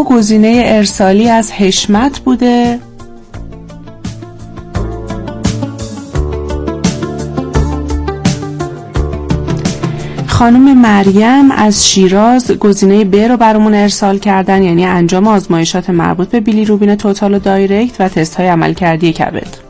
اما گزینه ارسالی از حشمت بوده. خانم مریم از شیراز گزینه ب رو برامون ارسال کردن، یعنی انجام آزمایشات مربوط به بیلیروبین توتال و دایرکت و تست های عملکردی کبد.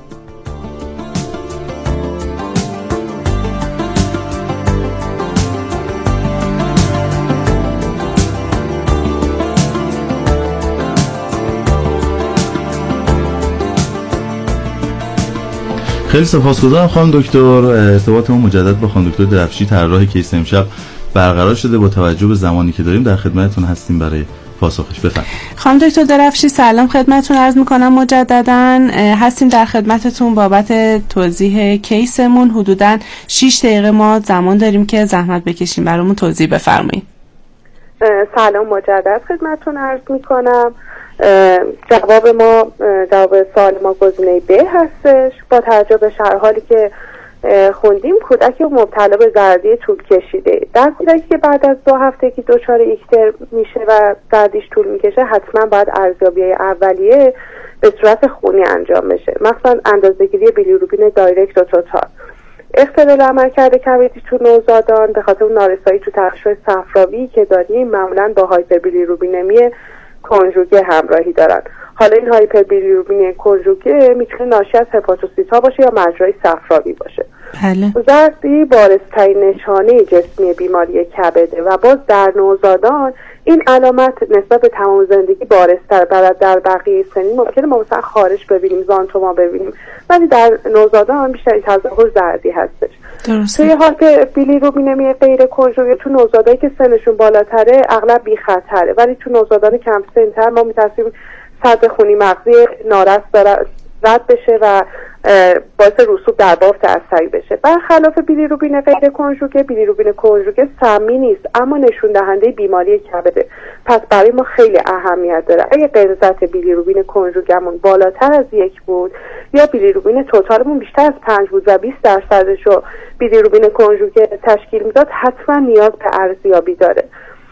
خیلی سپاسگزارم خانم دکتر. ارتباطمون مجدد با خانم دکتر درفشی طراح کیس امشب برقرار شده. با توجه به زمانی که داریم در خدمتتون هستیم برای پاسخش. بفرمایید. خانم دکتر درفشی سلام خدمتتون عرض می‌کنم مجدداً. هستیم در خدمتتون بابت توضیح کیسمون. حدوداً 6 دقیقه ما زمان داریم که زحمت بکشیم برامون توضیح بفرمایید. سلام مجدد خدمتتون عرض می‌کنم. جواب سوال ما گزینه ب هستش. با توجه به شرح حالی که خوندیم، کودکی مبتلا به زردی طول کشیده. در کودکی که بعد از 2 هفته که دچار ایکتر میشه و زردیش طول میکشه، حتما باید ارزیابی اولیه به صورت خونی انجام بشه، مثلا اندازه‌گیری بیلیروبین دایرکت و توتال. اختلال عملکرد کبدی تو نوزادان به خاطر نارسایی تو ترشح صفراوی که داریم معمولا با هایپربیلیروبینمی کنجوگه همراهی دارن. حالا این هایپربیلیروبینی کنجوگه میتونه ناشی از هپاتوسیت ها باشه یا مجرای صفراوی باشه. بله. زردی بارزترین نشانه جسمی بیماری کبده و باز در نوزادان این علامت نسبت به تمام زندگی بارزتر. در بقیه سنین ممکنه ما مثلا خارش ببینیم، زانتوما ببینیم، ولی در نوزادان بیشتری تظاهر زردی هستش. درسته. توی حال که بیلیروبینمی غیر کنجوگه تو نوزادایی که سنشون بالاتره اغلب بی خطره، ولی تو نوزادان کم سن‌تر ما می‌ترسیم سطح خونی مغزی نارس رد بشه و باعث رسوب در بافت عصبی بشه. برخلاف بیلیروبین غیر کنجوگه، بیلیروبین کنجوگه سمی نیست اما نشون دهنده بیماری کبده، پس برای ما خیلی اهمیت داره. اگه غلظت بیلیروبین کنجوگمون بالاتر از 1 بود یا بیلیروبین توتالمون بیشتر از 5 بود و 20% رو بیلیروبین کنجوگه تشکیل میداد، حتما نیاز به ارزیابی داره.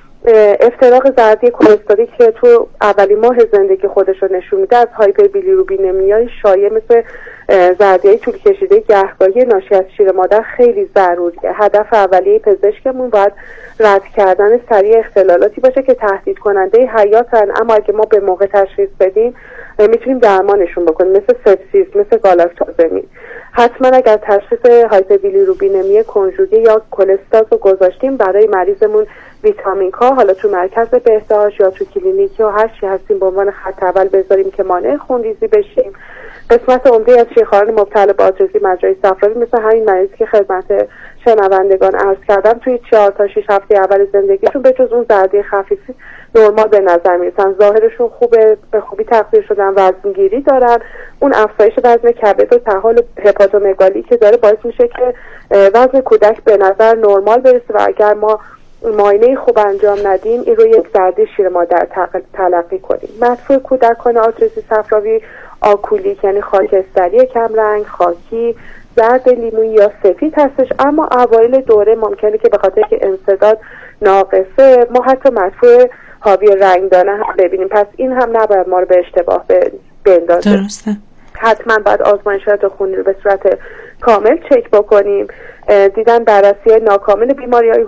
افتراق زردی کلستریک که تو اولین ماه زندگی خودش رو نشون میده از هایپربیلیروبینمیای شایع مثل زردیای طول کشیده گهگاهی ناشی از شیر مادر خیلی ضروریه. هدف اولیه پزشکمون باید رد کردن سریع اختلالاتی باشه که تهدید کننده حیاتن، اما اگه ما به موقع تشخیص بدیم میتونیم درمانشون بکنیم، مثل سپسیس، مثل گالاکتوزمی. حتما اگر تشخیص هایپربیلیروبینمی کنجوگه یا کلستاز رو گذاشتیم، برای مریضمون ویتامین کا حالا تو مرکز بهداشت یا تو کلینیک یا هر چی هستیم به عنوان خط اول بذاریم که مانع خونریزی بشیم. قسمت عمده از شیخواران مبتلا به آتروزی مجرای صفراوی مثل همین مریضی که خدمت شنوندگان عرض کردم توی 4 تا 6 هفته اول زندگیشون به جز اون زردی خفیفی نرمال به نظر میرسن، ظاهرشون خوبه، به خوبی تغذیه شدن، وزنگیری دارن. اون افزایش وزن کبد و تحول هپاتومگالی که داره باعث میشه که وزن کودک به نظر نرمال برسه و اگر ما معاینه خوب انجام ندیم این رو یک زردی شیر مادر تلقی کنیم. مدفوع کودکان آتروزی صفراوی آکولیک یعنی خاکستری کمرنگ، خاکی، زرد لیمویی یا سفید هستش، اما اوایل دوره ممکنه که به خاطر که انسداد ناقصه ما حتی مدفوع حاوی رنگدانه هم ببینیم، پس این هم نباید ما رو به اشتباه بندازه. درسته. حتما باید آزمایشات خونی رو به صورت کامل چک بکنیم. دیدن بررسی ناکامل بیماری‌های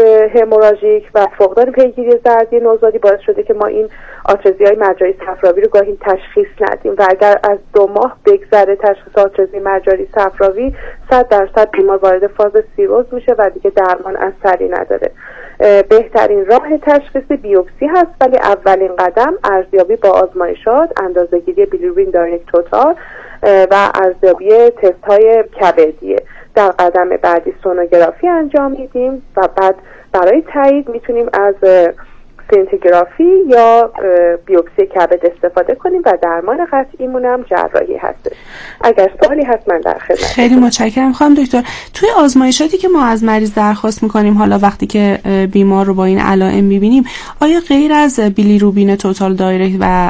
هموراژیک و فقدان پیگیری زردی نوزادی باعث شده که ما این آتروزی‌های مجاری صفراوی رو گاهی تشخیص ندیم و اگر از 2 ماه بگذره تشخیص آتروزی مجاری صفراوی 100% بیمار وارد فاز سیروز میشه و دیگه درمان اثری نداره. بهترین راه تشخیص بیوپسی هست، ولی اولین قدم ارزیابی با آزمایشات، اندازه‌گیری بیلیروبین دایرکت توتال و ارزیابی تست‌های کبدیه. در قدم بعدی سونوگرافی انجام میدیم و بعد برای تایید میتونیم از سینتیگرافی یا بیوپسی کبد استفاده کنیم و درمان قطعیمون هم جراحی هستش. اگر سوالی هست من در خدمت. خیلی متشکرم خانم دکتر. توی آزمایشاتی که ما از مریض درخواست میکنیم، حالا وقتی که بیمار رو با این علائم میبینیم، آیا غیر از بیلیروبین توتال دایرکت و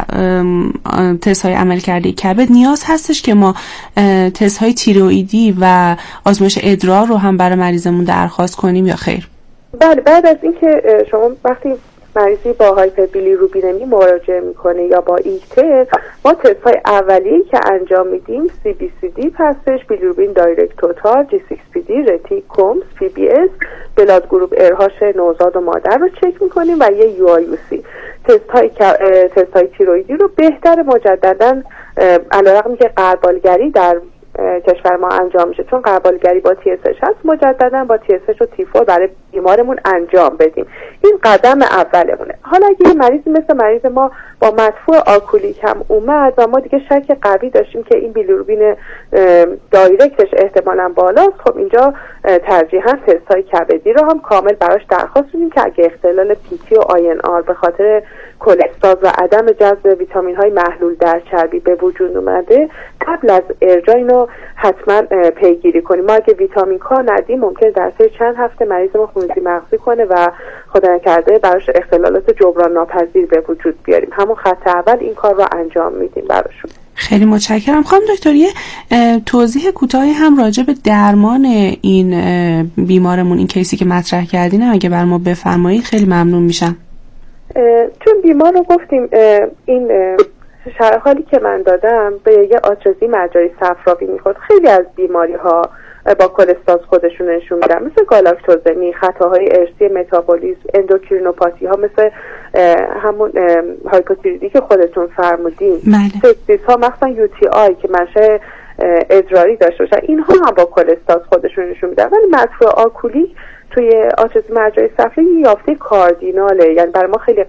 تست های عملکردی کبد نیاز هستش که ما تست های تیروئیدی و آزمایش ادرار رو هم برای مریضمون درخواست کنیم یا خیر؟ بله، بعد از اینکه شما وقتی مریضی با هایپربیلیروبینمی مراجعه میکنه یا با ایکتر، ما تست‌های اولیه‌ای که انجام میدیم CBCD هستش، بیلیروبین دایرکت توتال، G6PD، رتیک کومز، PBS، بلاد گروپ RH نوزاد و مادر رو چک میکنیم و یه UIUC. تست‌های تیرویدی رو بهتر مجدداً علیرغم که غربالگری در کشور ما انجام میشه، چون غربالگری با TSH هست، مجددا با TSH و T4 برای بیمارمون انجام بدیم. این قدم اولمونه. حالا اگه مریضی مثل مریض ما با مدفوع آکولیک هم اومد و ما دیگه شک قوی داشتیم که این بیلیروبین دایرکتش احتمالاً بالاست، خب اینجا ترجیحاً تست‌های کبدی رو هم کامل براش درخواست میدیم که اگه اختلال PT و INR به خاطر کلستاز و عدم جذب ویتامین‌های محلول در چربی به وجود اومده، قبل از ارجاع اینو حتما پیگیری کنیم. ما اگه ویتامین کا ندیم ممکنه در طی چند هفته مریض ما خونریزی مغزی کنه و خدا نکرده براش اختلالات جبران ناپذیر به وجود بیاریم. همون خط اول این کار رو انجام میدیم براشون. خیلی متشکرم. خانم دکتر یه توضیح کوتاهی هم راجع به درمان این بیمارمون، این کیسی که مطرح کردین اگه بر ما بفرمایید خیلی ممنون میشم. چون بیمار رو گفتیم این شرح حالی که من دادم به یه آتروزی مجاری صفراوی میخورد. خیلی از بیماری ها با کلستاز خودشون نشون میدن، مثل گالاکتوزمی، خطاهای ارثی متابولیسم، اندوکرینوپاتی ها مثل همون هایپوتیرویدی که خودتون فرمودین، سپسیس ها مثلا UTI که منشأ ادراری داشته باشن، اینها هم با کلستاز خودشون نشون میدن. ولی مدفوع آکولیک توی آتروزی مجاری صفراوی یافته کاردیناله، یعنی برای ما خیلی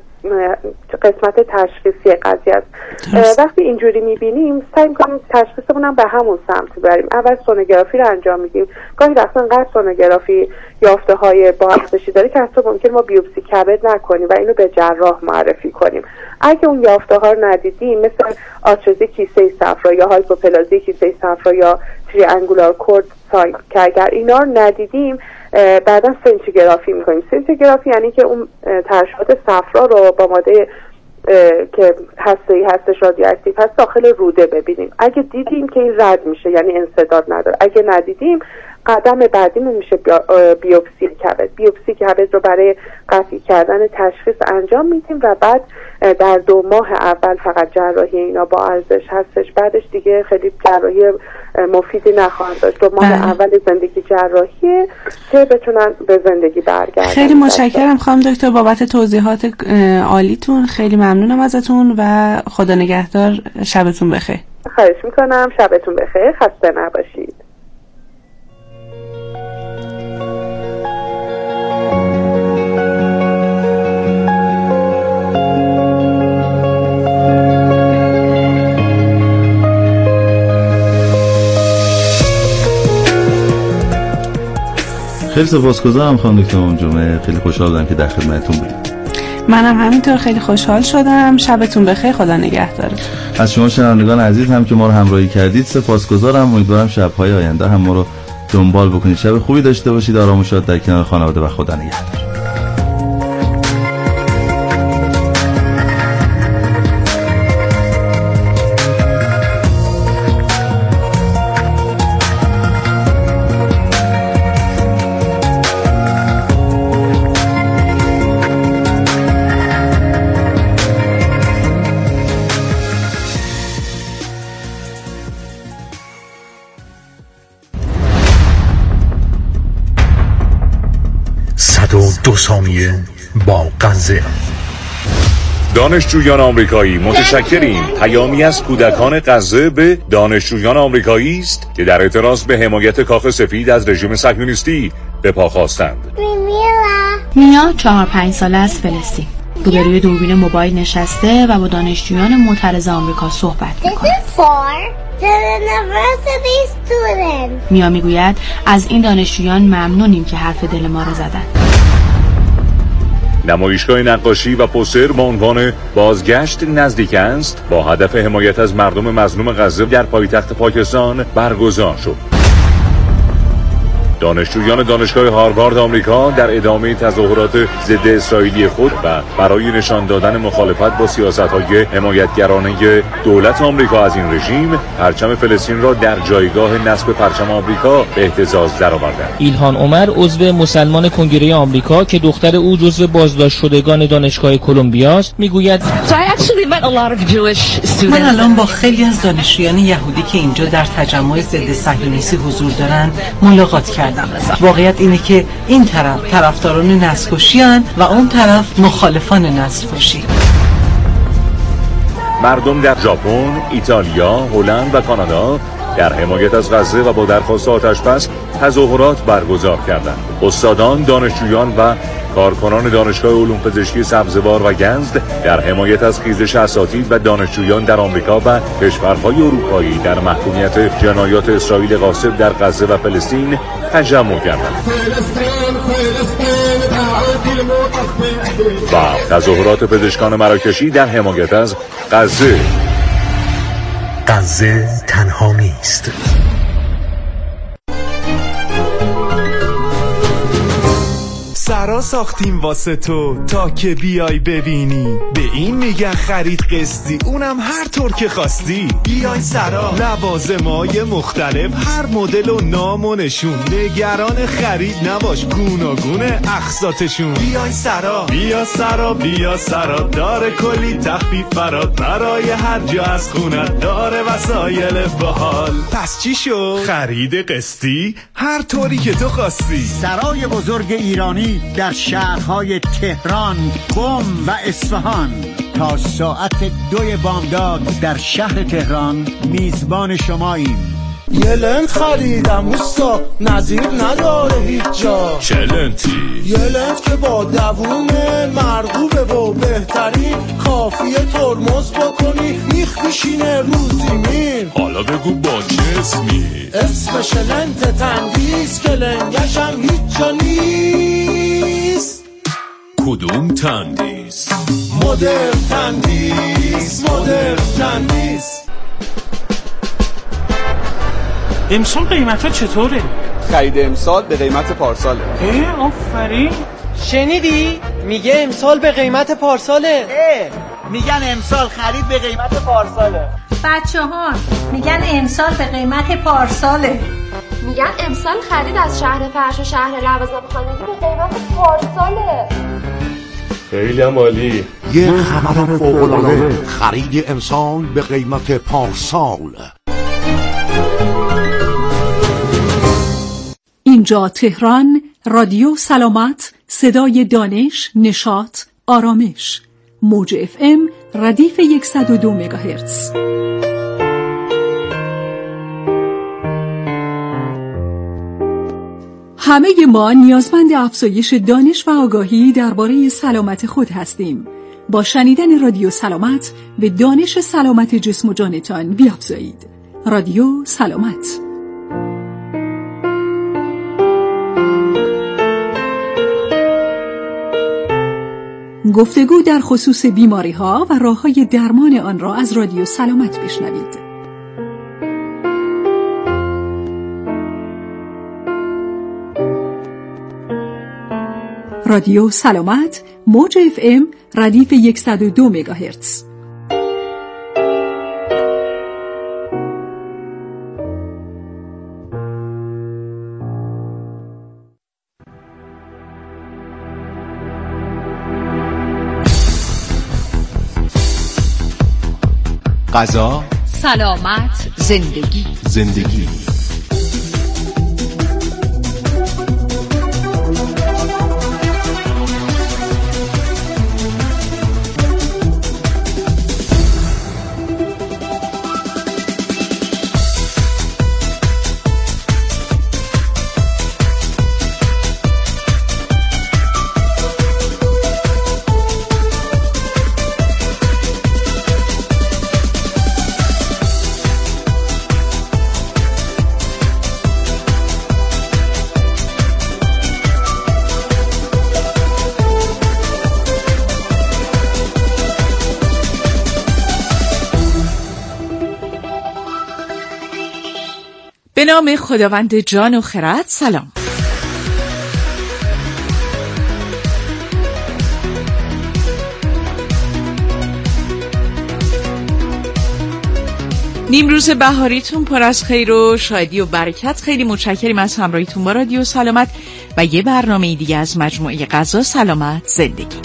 قسمت تشخیصی قضیه است. وقتی اینجوری میبینیم سعی میکنیم تشخیصمون هم به همون سمت بریم. اول سونوگرافی رو انجام میدیم. گاهی وقتا انقدر سونوگرافی یافته های با ارزشی داره که حتی ممکن ما بیوپسی کبد نکنیم و اینو به جراح معرفی کنیم. اگه اون یافته ها رو ندیدیم، مثل آتروزی کیسه صفرا یا هایپوپلازی کیسه صفرا یا تریانگولار کورد ساین که اگر اینا رو ندیدیم بعدا سنتیگرافی میکنیم. سنتیگرافی یعنی که اون ترشحات صفرا رو با ماده که هسته‌ای هستش رادیواکتیو هست داخل روده ببینیم. اگه دیدیم که این رد میشه یعنی انسداد نداره، اگه ندیدیم قدم بعدیمون میشه بیوپسی کبد. بیوپسی کبد رو برای قطعی کردن تشخیص انجام میدیم و بعد در 2 ماه اول فقط جراحی اینا با ارزش هستش، بعدش دیگه خیلی جراحی مفیدی نخواهند داشت. 2 ماه اول زندگی جراحیه که بتونن به زندگی برگردن. خیلی متشکرم خانم دکتر بابت توضیحات عالیتون، خیلی ممنونم ازتون و خدا نگهدار. شبتون بخیر. خواهش میکنم، شبتون بخیر، خسته نباشید. خیلی سپاسگزارم خانم دکتر منجمه، خیلی خوشحال بودم که در خدمتتون بودیم. منم همینطور خیلی خوشحال شدم. شبتون بخیر، خدا نگهدارتون. از شما شنوندگان عزیز هم که ما رو همراهی کردید سپاسگزارم. امیدوارم شب‌های آینده هم ما رو دنبال بکنید. شب خوبی داشته باشید، آرام و شاد در کنار خانواده و خدا نگهدار. دو ثانیه با غزه. دانشجویان آمریکایی متشکریم. پیامی از کودکان غزه به دانشجویان آمریکایی است که در اعتراض به حمایت کاخ سفید از رژیم صهیونیستی به پا خواستند. میا 4-5 ساله از فلسطین روبروی دوربین موبایل نشسته و با دانشجویان معترض آمریکا صحبت میکنه. میا میگوید از این دانشجویان ممنونیم که حرف دل ما را زدند. نمایشگاه نقاشی و پوستر با عنوان بازگشت نزدیک است با هدف حمایت از مردم مظلوم غزه در پایتخت پاکستان برگزار شد. دانشجویان دانشگاه هاروارد آمریکا در ادامه تظاهرات ضد اسرائیلی خود و برای نشان دادن مخالفت با سیاست‌های حمایتگرانه دولت آمریکا از این رژیم، پرچم فلسطین را در جایگاه نصب پرچم آمریکا به اهتزاز درآوردند. ایلهان عمر عضو مسلمان کنگره آمریکا که دختر او جزو بازداشت شدگان دانشگاه کلمبیا است میگوید من الان با خیلی از دانشجویان یهودی که اینجا در تجمع ضد صهیونیستی حضور دارن ملاقات کردم. واقعیت اینه که این طرف طرفداران نسل‌کشی و اون طرف مخالفان نسل‌کشی. مردم در ژاپن، ایتالیا، هلند و کانادا در حمایت از غزه و با درخواست آتش‌بس تظاهرات برگزار کردند. استادان، دانشجویان و کارکنان دانشگاه علوم پزشکی سبزوار و گنز در حمایت از خیزش اساتید و دانشجویان در آمریکا و کشورهای اروپایی در محکومیت جنایات اسرائیل غاصب در غزه و فلسطین تجمع کردند. و تظاهرات پزشکان مراکشی در حمایت از غزه. غزه تنها نیست. سرا ساختیم واسه تو تا که بیای ببینی، به این میگن خرید قسطی، اونم هر طور که خواستی. بیای سرا، لوازمای مختلف، هر مدل و نام و نشون، نگران خرید نباش، گوناگونه اقساطشون. بیای سرا، بیا سرا، بیا سرا، داره کلی تخفیف برات، برای هر جا از خونت داره وسایل باحال. پس چی شو؟ خرید قسطی هر طوری که تو خواستی. سرای بزرگ ایرانی در شهرهای تهران، قم و اصفهان تا ساعت 2 بامداد در شهر تهران میزبان شماییم. یه لنت خریدم اوستا، نظیر نداره هیچ جا. چه لنتی؟ یه لنت که با دوونه مرغوبه و بهترین، کافیه ترمز بکنی میخ میشینه رو زمین. حالا بگو با چه اسمی؟ اسمش لنت تندیس که لنگشم هیچ جا نیست. کدوم تندیس؟ مدرن تندیس، مدرن تندیس. امسال قیمت ها چطوره؟ خرید امسال به قیمت پارساله. آفرین. شنیدی؟ میگه امسال به قیمت پارساله. میگن امسال خرید به قیمت پارساله. بچه‌ها میگن امسال به قیمت پارساله. میگن امسال خرید از شهر فرش و شهر لوازم خانگی به قیمت پارساله. خیلی هم عالی. یه خبر فوق‌العاده، خرید امسال به قیمت پارسال. اینجا تهران، رادیو سلامت، صدای دانش، نشاط، آرامش. موج FM ردیف 102 مگاهرتز. همه ما نیازمند افزایش دانش و آگاهی درباره سلامت خود هستیم. با شنیدن رادیو سلامت به دانش سلامت جسم و جانتان بیافزایید. رادیو سلامت. گفتگو در خصوص بیماری‌ها و راه‌های درمان آن را از رادیو سلامت بشنوید. رادیو سلامت، موج FM ردیف 102 مگاهرتز. غذا، سلامت، زندگی. به نام خداوند جان و خرد. سلام. نیمروز بهاریتون پر از خیر و شادی و برکت. خیلی متشکریم از همراهیتون با رادیو سلامت و یه برنامه دیگه از مجموعه غذا سلامت زندگی.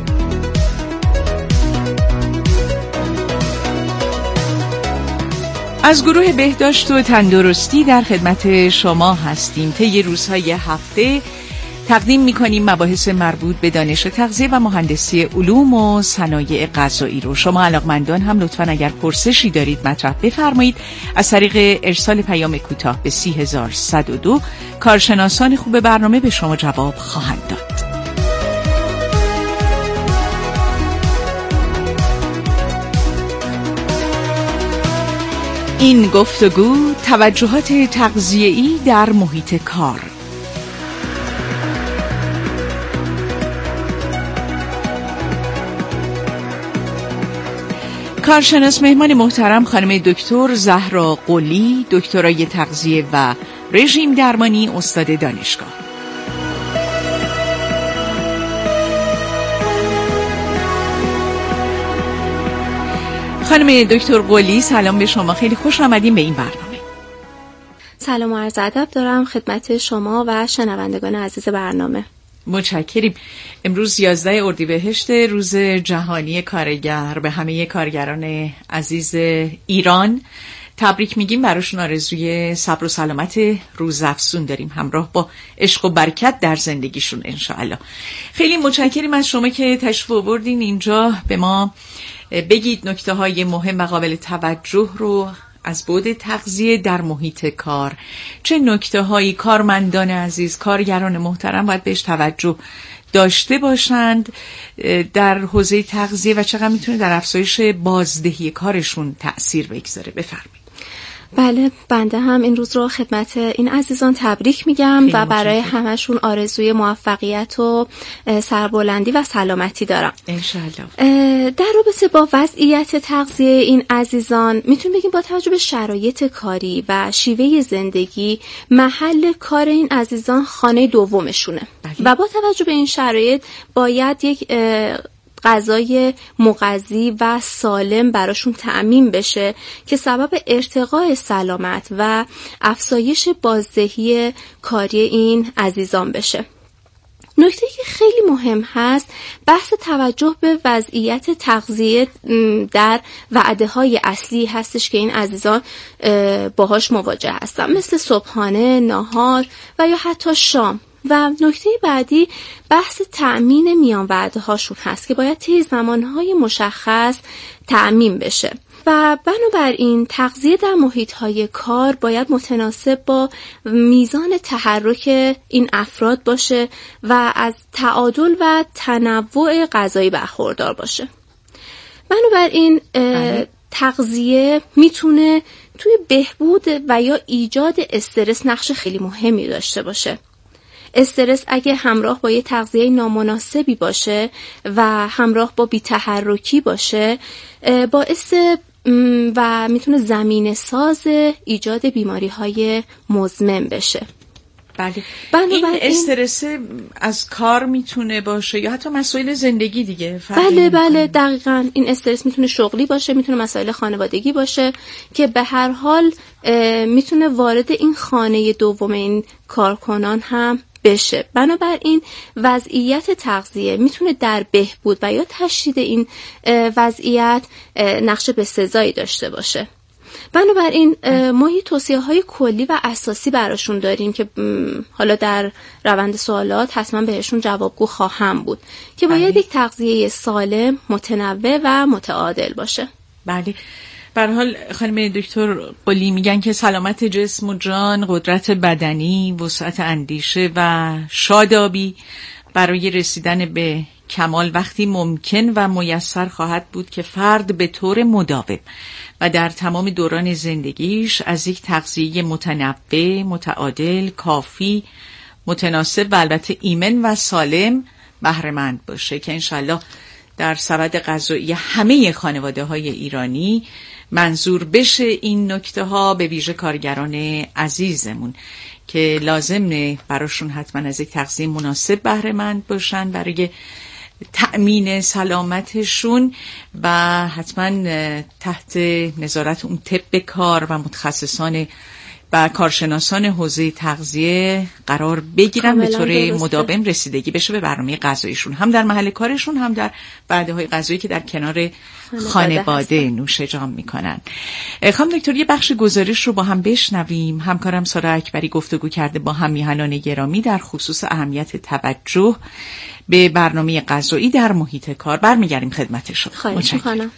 از گروه بهداشت و تندرستی در خدمت شما هستیم. طی روزهای هفته تقدیم می‌کنیم مباحث مربوط به دانش تغذیه و مهندسی علوم و صنایع غذایی رو. شما علاقمندان هم لطفاً اگر پرسشی دارید مطرح بفرمایید از طریق ارسال پیام کوتاه به 30102. کارشناسان خوب برنامه به شما جواب خواهند داد. این گفتگو توجهات تغذیه‌ای در محیط کار. کارشناس مهمان محترم خانم دکتر زهرا قلی، دکترای تغذیه و رژیم درمانی، استاد دانشگاه. خانم دکتر قلی سلام به شما، خیلی خوش آمدیم به این برنامه. سلام و عرض ادب دارم خدمت شما و شنوندگان عزیز برنامه. متشکریم. امروز 11 اردیبهشت، روز جهانی کارگر. به همه کارگران عزیز ایران تبریک میگیم، براشون آرزوی صبر و سلامت روزافزون داریم همراه با عشق و برکت در زندگیشون انشاءالله. خیلی متشکریم از شما که تشریف آوردین اینجا به ما بگید نکته های مهم و قابل توجه رو از بعد تغذیه در محیط کار. چه نکته هایی کارمندان عزیز، کارگران محترم باید بهش توجه داشته باشند در حوزه تغذیه و چقدر میتونه در افزایش بازدهی کارشون تأثیر بگذاره؟ بفرمایید. بله، بنده هم این روز رو خدمت این عزیزان تبریک میگم و برای همشون آرزوی موفقیت و سربلندی و سلامتی دارم انشالله. در رابطه با وضعیت تغذیه این عزیزان میتونیم بگیم با توجه به شرایط کاری و شیوه زندگی، محل کار این عزیزان خانه دومشونه و با توجه به این شرایط باید یک غذای مغذی و سالم براشون تأمین بشه که سبب ارتقاء سلامت و افزایش بازدهی کاری این عزیزان بشه. نکته که خیلی مهم هست بحث توجه به وضعیت تغذیه در وعده‌های اصلی هستش که این عزیزان باهاش مواجه هستن، مثل صبحانه، ناهار و یا حتی شام. و نکته بعدی بحث تأمین میان وعده هاشون هست که باید طی زمانهای مشخص تأمین بشه و بنابراین تغذیه در محیط‌های کار باید متناسب با میزان تحرک این افراد باشه و از تعادل و تنوع غذایی برخوردار باشه. بنابراین تغذیه میتونه توی بهبود و یا ایجاد استرس نقش خیلی مهمی داشته باشه. استرس اگه همراه با یه تغذیه نامناسبی باشه و همراه با بی‌تحرکی باشه باعث و میتونه زمینه ساز ایجاد بیماری‌های مزمن بشه. بله. این استرس از کار میتونه باشه یا حتی مسائل زندگی دیگه؟ بله دقیقاً. این استرس میتونه شغلی باشه، میتونه مسائل خانوادگی باشه که به هر حال میتونه وارد این خانه دوم این کارکنان هم بشه. بنابراین وضعیت تغذیه میتونه در بهبود و یا تشدید این وضعیت نقش بسزایی داشته باشه. بنابراین ما یه توصیه‌های کلی و اساسی براشون داریم که حالا در روند سوالات حتما بهشون جوابگو خواهم بود که باید یک تغذیه سالم، متنوع و متعادل باشه. بله. به هر حال خانم دکتر قلی میگن که سلامت جسم و جان، قدرت بدنی، وسعت اندیشه و شادابی برای رسیدن به کمال وقتی ممکن و میسر خواهد بود که فرد به طور مداوم و در تمام دوران زندگیش از یک تغذیه متنوع، متعادل، کافی، متناسب و البته ایمن و سالم بهره مند باشه که انشالله در سبد غذایی همه خانواده های ایرانی منظور بشه این نکته ها، به ویژه کارگران عزیزمون که لازمه براشون حتما از یک تغذیه مناسب بهره مند باشن برای تأمین سلامتشون و حتما تحت نظارت اون طب کار و متخصصان و کارشناسان حوزه تغذیه قرار بگیرن به طور مداوم رسیدگی بشه به برنامه غذاییشون، هم در محل کارشون هم در وعده‌های غذایی که در کنار خانواده نوش جان میکنن. خانم دکتر یه بخش گزارش رو با هم بشنویم. همکارم سارا اکبری گفتگو کرده با هم میهنان گرامی در خصوص اهمیت توجه به برنامه غذایی در محیط کار. برمیگردیم خدمتشون. خواهش میکنم.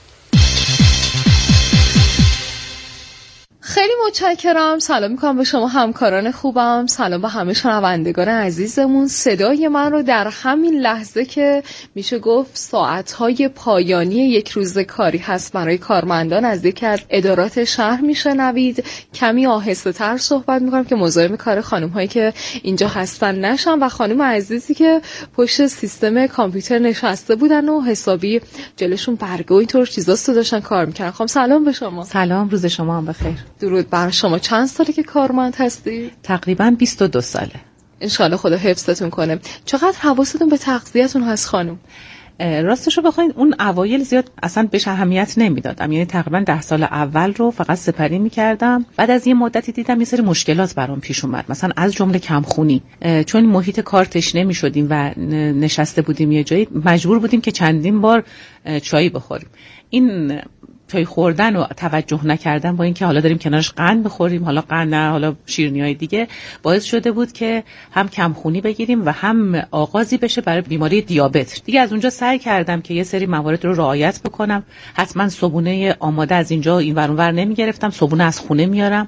خیلی متشکرم. سلام میکنم به شما همکاران خوبم، سلام به همه شنوندگان عزیزمون. صدای من رو در همین لحظه که میشه گفت ساعتهای پایانی یک روز کاری هست برای کارمندان از یکی از ادارات شهر میشنوید. کمی آهسته تر صحبت میکنم که مزاحم کار خانم هایی که اینجا هستن نشم و خانم عزیزی که پشت سیستم کامپیوتر نشسته بودن و حسابی جلوشون برگه و اینطور چیزا داشتن کار میکردن. خانم سلام به شما. سلام، روز شما هم بخیر. درود بر شما. چند ساله که کارمند هستی؟ تقریبا 22 ساله. انشالله خدا حفظتون کنه. چقدر حواستون به تغذیه‌تون هست خانم؟ راستش رو بخواید اون اوایل زیاد اصلا بهش اهمیت نمیدادم، یعنی تقریبا 10 سال اول رو فقط سپری میکردم. بعد از یه مدتی دیدم یه سری مشکلات برام پیش اومد، مثلا از جمله کمخونی، چون محیط کار تشنه میشدیم و نشسته بودیم یه جایی، مجبور بودیم که چندین بار چای بخوریم. این چای خوردن و توجه نکردن با اینکه حالا داریم کنارش قند بخوریم، حالا قند نه، حالا شیرینی‌های دیگه، باعث شده بود که هم کمخونی بگیریم و هم آغازی بشه برای بیماری دیابت. دیگه از اونجا سعی کردم که یه سری موارد رو رعایت بکنم. حتما صبونه آماده از اینجا این ور اون ور نمیگرفتم، صبونه از خونه میارم،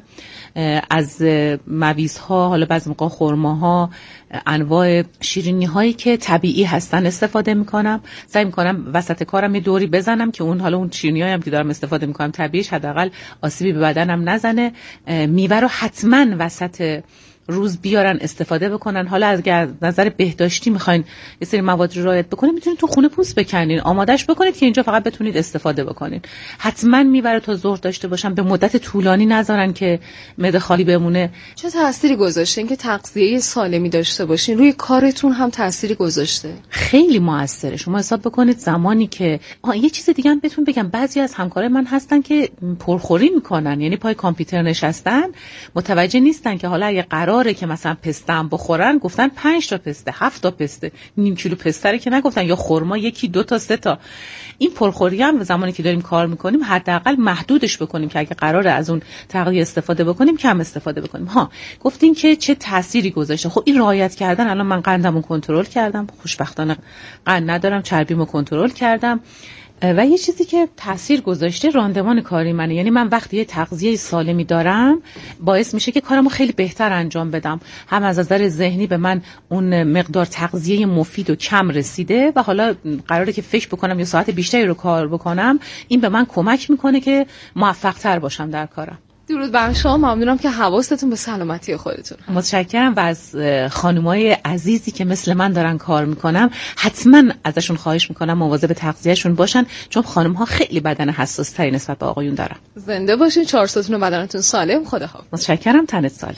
از مویزها، حالا بعضی موقع خرماها، انواع شیرینی هایی که طبیعی هستن استفاده میکنم. سعی میکنم وسط کارم یه دوری بزنم که اون شیرینی هایی هم که دارم استفاده میکنم طبیعیش حداقل آسیبی به بدنم نزنه. میوه رو حتما وسط روز بیارن استفاده بکنن. حالا اگر نظر بهداشتی میخواین یه سری مواد رو رعایت بکنید، میتونید تو خونه پوست بکنین، آمادهش بکنید که اینجا فقط بتونید استفاده بکنین. حتما میوه تا ظهر داشته باشن، به مدت طولانی نذارن که معده خالی بمونه. چه تأثیری گذاشته این که تغذیه سالمی داشته باشین؟ روی کارتون هم تأثیری گذاشته؟ خیلی موثره. شما حساب بکنید زمانی که یه چیز دیگه هم بهتون بگم، بعضی از همکارای من هستن که پرخوری میکنن، یعنی پای کامپیوتر نشستن، متوجه نیستن که حالا اگه قراره که مثلا پسته هم بخورن، گفتن 5 تا پسته، 7 تا پسته، نیم کیلو پسته که نگفتن، یا خرما 1 2 تا 3 تا. این پرخوری هم زمانی که داریم کار میکنیم حداقل محدودش بکنیم که اگه قراره از اون تغذیه استفاده بکنیم کم استفاده بکنیم. گفتین که چه تأثیری گذاشته. خب این رعایت کردن، الان من قندمو کنترل کردم، خوشبختانه قند ندارم، چربیمو کنترل کردم. و یه چیزی که تأثیر گذاشته راندمان کاری منه، یعنی من وقتی یه تغذیه سالمی دارم باعث میشه که کارمو خیلی بهتر انجام بدم. هم از نظر ذهنی به من اون مقدار تغذیه مفید و کم رسیده و حالا قراره که فکر بکنم یا ساعت بیشتری رو کار بکنم، این به من کمک میکنه که موفق تر باشم در کارم. درود بر شما. ممنونم که حواستون به سلامتی خودتون. متشکرم. و از خانمای عزیزی که مثل من دارن کار میکنم حتما ازشون خواهش میکنم مواظب تغذیهشون باشن، چون خانم ها خیلی بدن حساس تری نسبت به آقایون دارن. زنده باشین، 4 ساتون و بدنتون سالم. خداحافظ. متشکرم. تنت سالم.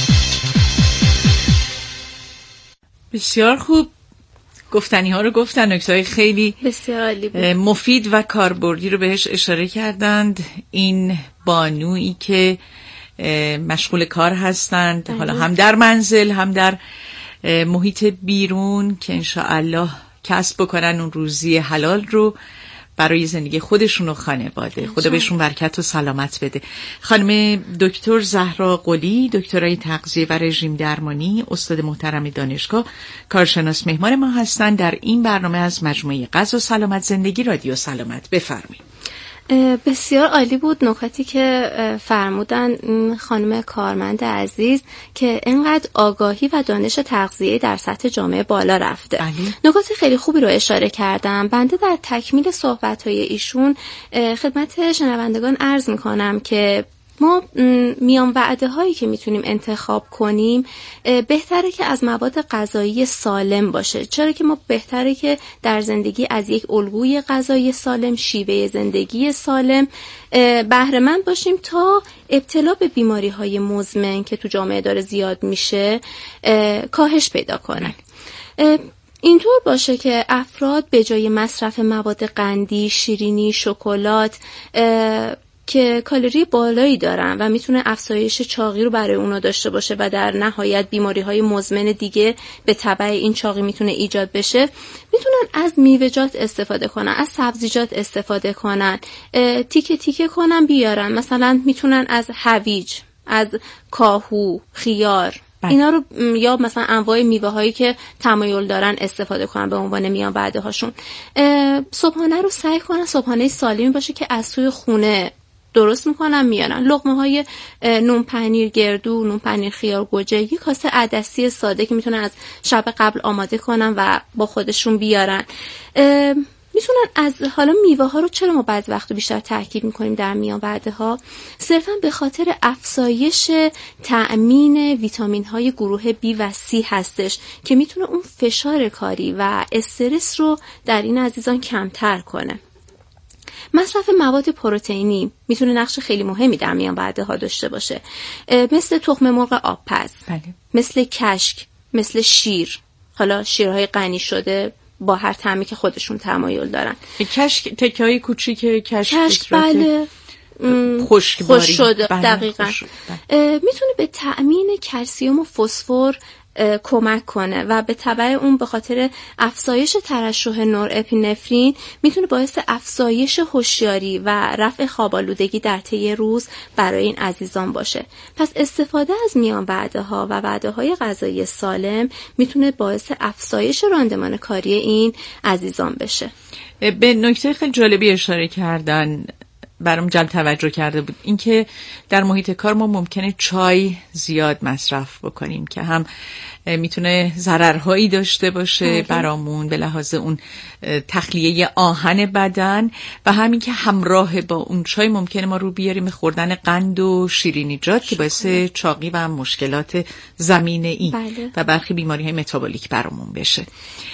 بسیار خوب. گفتنی ها رو گفتن، نکته‌های خیلی بسیار عالی بود، مفید و کاربردی رو بهش اشاره کردند. این بانویی که مشغول کار هستند، حالا هم در منزل هم در محیط بیرون، که انشاءالله کسب بکنن اون روزی حلال رو برای زندگی خودشون و خانواده. خدا بهشون برکت و سلامت بده. خانم دکتر زهرا قلی، دکترای تغذیه و رژیم درمانی، استاد محترم دانشگاه، کارشناس، مهمان ما هستند در این برنامه از مجموعه غذا سلامت زندگی رادیو سلامت. بفرمایید. بسیار عالی بود نکاتی که فرمودن خانم کارمند عزیز که اینقدر آگاهی و دانش تغذیه در سطح جامعه بالا رفته. نکات خیلی خوبی رو اشاره کردم. بنده در تکمیل صحبت‌های ایشون خدمت شنوندگان عرض می‌کنم که ما میان وعده هایی که میتونیم انتخاب کنیم بهتره که از مواد غذایی سالم باشه. چرا که ما بهتره که در زندگی از یک الگوی غذایی سالم، شیوه زندگی سالم بهره مند باشیم تا ابتلا به بیماری های مزمن که تو جامعه داره زیاد میشه کاهش پیدا کنه. اینطور باشه که افراد به جای مصرف مواد قندی، شیرینی، شکلات که کالری بالایی دارن و میتونه افزایش چاقی رو برای اونا داشته باشه و در نهایت بیماری‌های مزمن دیگه به تبع این چاقی میتونه ایجاد بشه، میتونن از میوه‌جات استفاده کنن، از سبزیجات استفاده کنن، تیکه تیکه کنن بیارن. مثلا میتونن از هویج، از کاهو، خیار اینا رو یا مثلا انواع میوه هایی که تمایل دارن استفاده کنن به عنوان میان وعده هاشون. صبحانه رو سعی کنن صبحانه سالمی باشه که از توی خونه درست میکنن میارن. لقمه های نون پنیر گردو، نون پنیر خیار گوجه، یک کاسه عدسی ساده که میتونن از شب قبل آماده کنن و با خودشون بیارن. میتونن از حالا میوه ها رو، چرا ما بعضی وقتا بیشتر تاکید میکنیم در میان وعده ها؟ صرفا به خاطر افزایش تأمین ویتامین های گروه B و C هستش که میتونه اون فشار کاری و استرس رو در این عزیزان کمتر کنه. مصرف مواد پروتئینی میتونه نقش خیلی مهمی در میان وعده ها داشته باشه، مثل تخم مرغ آبپز، مثل کشک، مثل شیر، حالا شیرهای غنی شده با هر طعمی که خودشون تمایل دارن. کشک تکه‌های کوچیک کشک بله خشک شده دقیقاً میتونه به تأمین کلسیم و فسفر کمک کنه و به تبع اون به خاطر افزایش ترشح نورپینفرین میتونه باعث افزایش هوشیاری و رفع خواب‌آلودگی در طی روز برای این عزیزان باشه. پس استفاده از میان وعده ها و وعده های غذایی سالم میتونه باعث افزایش راندمان کاری این عزیزان بشه. به نکته خیلی جالبی اشاره کردن، برام جلب توجه کرده بود، اینکه در محیط کار ما ممکنه چای زیاد مصرف بکنیم که هم میتونه ضررهایی داشته باشه برامون به لحاظ اون تخلیه آهن بدن و همین که همراه با اون چای ممکنه ما رو بیاریم خوردن قند و شیرینیجات که باعث چاقی و مشکلات زمینه‌ای و برخی بیماری‌های متابولیک برامون بشه.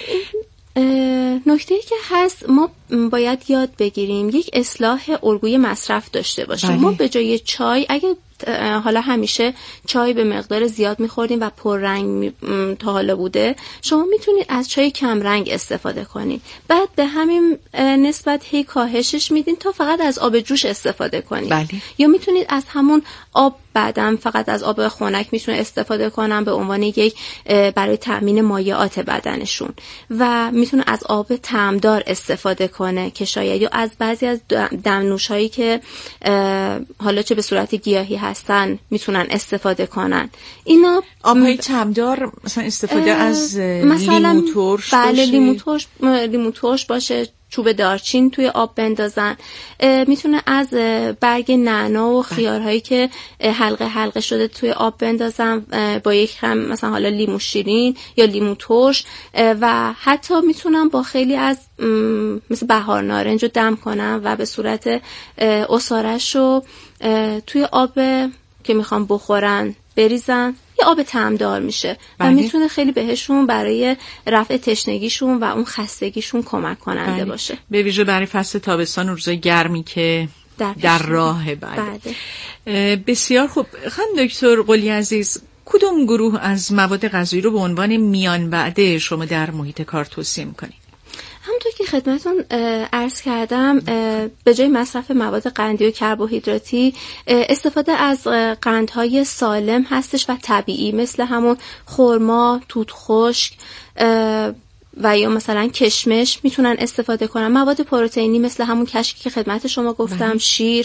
نکته‌ای که هست، ما باید یاد بگیریم یک اصلاح الگوی مصرف داشته باشیم. ما به جای چای، اگه حالا همیشه چای به مقدار زیاد می‌خوردیم و پررنگ تا حالا بوده، شما میتونید از چای کم رنگ استفاده کنید. بعد به همین نسبت هی کاهشش میدین تا فقط از آب جوش استفاده کنید. یا میتونید از همون آب، بعدم فقط از آب خنک میتونه استفاده کنن به عنوان یک برای تأمین مایعات بدنشون و میتونه از آب طعمدار استفاده کنه که شاید، یا از بعضی از دمنوش‌هایی که حالا چه به صورت گیاهی هستن میتونن استفاده کنن. اینا آبهای طعمدار مثلا استفاده از لیمو ترش باشه. لیمو ترش باشه، چوب دارچین توی آب بندازن. میتونه از برگ نعنا و خیارهایی که حلقه حلقه شده توی آب بندازن با یک خم مثلا حالا لیمو شیرین یا لیمو ترش، و حتی میتونن با خیلی از مثل بهار نارنج رو دم کنن و به صورت عصاره‌اش رو توی آب که میخوان بخورن بریزن، یه آب طعمدار میشه و میتونه خیلی بهشون برای رفع تشنگیشون و اون خستگیشون کمک کننده باشه، به ویژه برای فصل تابستان و روزای گرمی که در راه. بسیار خوب. خانم دکتر قلی عزیز، کدوم گروه از مواد غذایی رو به عنوان میان وعده شما در محیط کار توصیه میکنید؟ همونطور که خدمتون عرض کردم، به جای مصرف مواد قندی و کربوهیدراتی استفاده از قندهای سالم هستش و طبیعی، مثل همون خرما، توت خشک و یا مثلا کشمش میتونن استفاده کنن. مواد پروتئینی مثل همون کشکی که خدمت شما گفتم، شیر،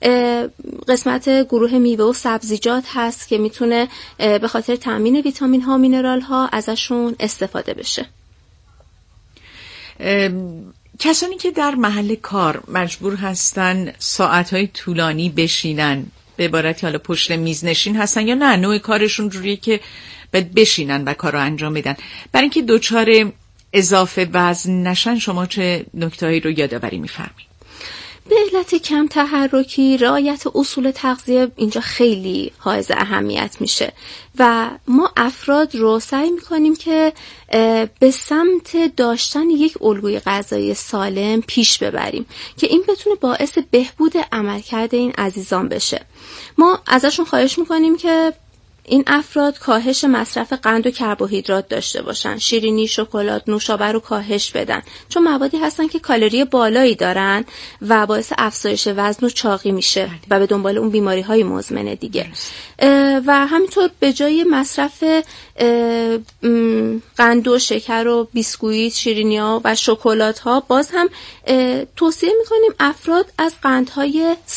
قسمت گروه میوه و سبزیجات هست که میتونه به خاطر تامین ویتامین ها، مینرال ها ازشون استفاده بشه. کسانی که در محل کار مجبور هستن ساعتهای طولانی بشینن، به عبارتی حالا پشت میز نشین هستن یا نه نوع کارشون جوریه که باید بشینن و کار رو انجام بدن، برای اینکه دچار اضافه وزن نشن، شما چه نکتهایی رو یادآوری می‌فرمایید؟ به علت کم تحرکی، رعایت اصول تغذیه اینجا خیلی حائز اهمیت میشه و ما افراد رو سعی میکنیم که به سمت داشتن یک الگوی غذایی سالم پیش ببریم که این بتونه باعث بهبود عملکرد این عزیزان بشه. ما ازشون خواهش میکنیم که این افراد کاهش مصرف قند و کربوهیدرات داشته باشن، شیرینی، شکلات، نوشابه رو کاهش بدن، چون موادی هستن که کالری بالایی دارن و باعث افزایش وزن و چاقی میشه و به دنبال اون بیماری‌های مزمن دیگه. و همینطور به جای مصرف قند و شکر و بیسکویت، شیرینی‌ها و شکلات‌ها باز هم توصیه می‌کنیم افراد از قندهای